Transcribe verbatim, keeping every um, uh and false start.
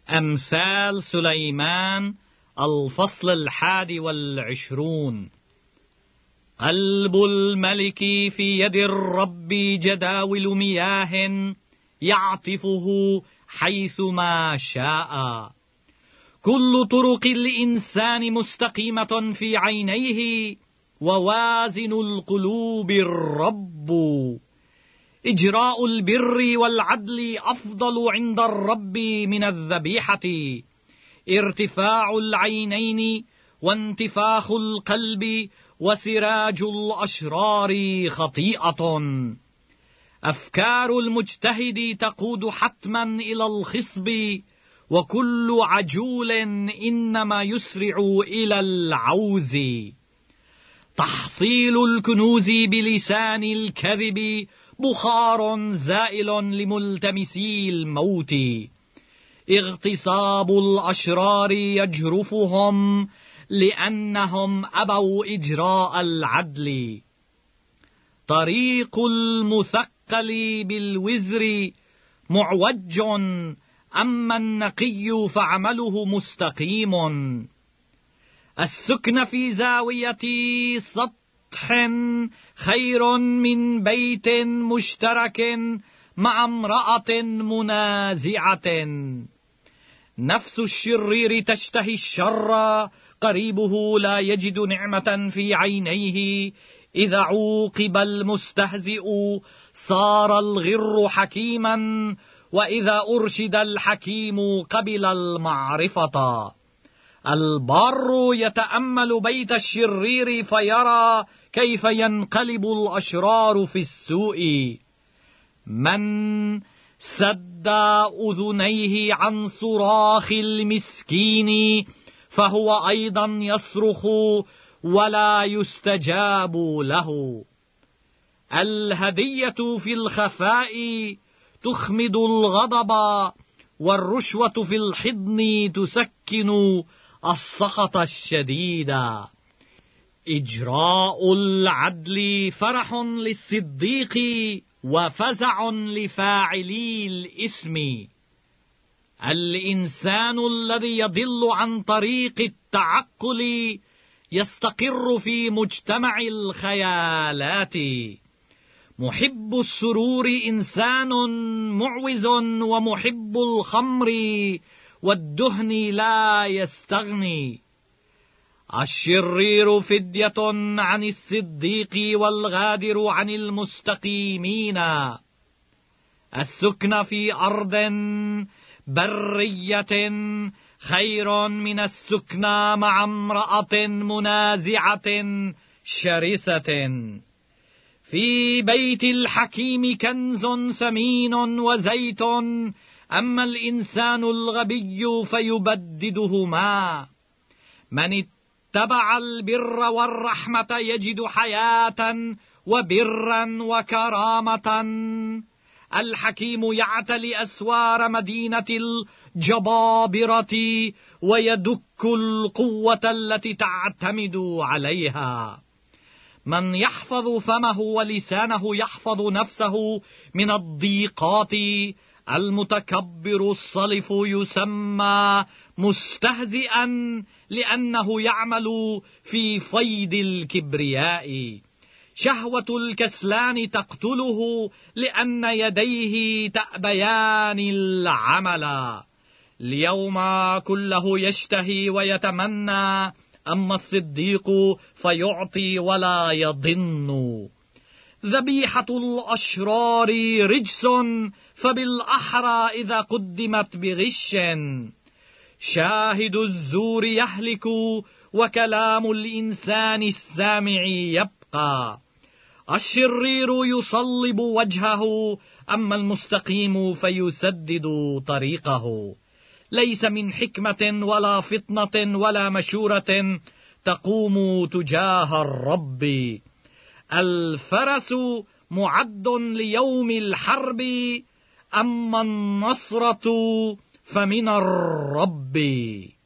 أمثال سليمان الفصل الحادي والعشرون. قلب الملك في يد الرب جداول مياه يعطفه حيثما شاء. كل طرق الإنسان مستقيمة في عينيه، ووازن القلوب الرب. إجراء البر والعدل أفضل عند الرب من الذبيحة. ارتفاع العينين وانتفاخ القلب وسراج الأشرار خطيئة. أفكار المجتهد تقود حتما إلى الخصب، وكل عجول إنما يسرع إلى العوز. تحصيل الكنوز بلسان الكذب بخار زائل لملتمسي الموت. اغتصاب الأشرار يجرفهم لأنهم أبوا إجراء العدل. طريق المثقل بالوزر معوج، أما النقي فعمله مستقيم. السكن في زاوية سطح خير من بيت مشترك مع امرأة منازعة. نفس الشرير تشتهي الشر، قريبه لا يجد نعمة في عينيه. إذا عوقب المستهزئ صار الغر حكيما، وإذا أرشد الحكيم قبل المعرفة. البار يتأمل بيت الشرير فيرى كيف ينقلب الأشرار في السوء. من سد أذنيه عن صراخ المسكين فهو أيضا يصرخ ولا يستجاب له. الهدية في الخفاء تخمد الغضب، والرشوة في الحضن تسكن السخط الشديد. إجراء العدل فرح للصديق وفزع لفاعلي الإثم. الإنسان الذي يضل عن طريق التعقل يستقر في مجتمع الخيالات. محب السرور إنسان معوز، ومحب الخمر والدهن لا يستغني. الشرير فدية عن الصديق، والغادر عن المستقيمين. السكن في أرض برية خير من السكن مع امرأة منازعة شرسة. في بيت الحكيم كنز ثمين وزيت، أما الإنسان الغبي فيبددهما. من اتبع البر والرحمة يجد حياة وبرا وكرامة. الحكيم يعتلي أسوار مدينة الجبابرة، ويدك القوة التي تعتمد عليها. من يحفظ فمه ولسانه يحفظ نفسه من الضيقات. المتكبر الصلف يسمى مستهزئا، لأنه يعمل في فيض الكبرياء. شهوة الكسلان تقتله، لأن يديه تأبيان العمل. اليوم كله يشتهي ويتمنى، أما الصديق فيعطي ولا يضن. ذبيحة الأشرار رجس، فبالأحرى إذا قدمت بغش. شاهد الزور يهلك، وكلام الإنسان السامع يبقى. الشرير يصلب وجهه، أما المستقيم فيسدد طريقه. ليس من حكمة ولا فطنة ولا مشورة تقوم تجاه الرب. الفرس معد ليوم الحرب، أما النصرة فمن الرب.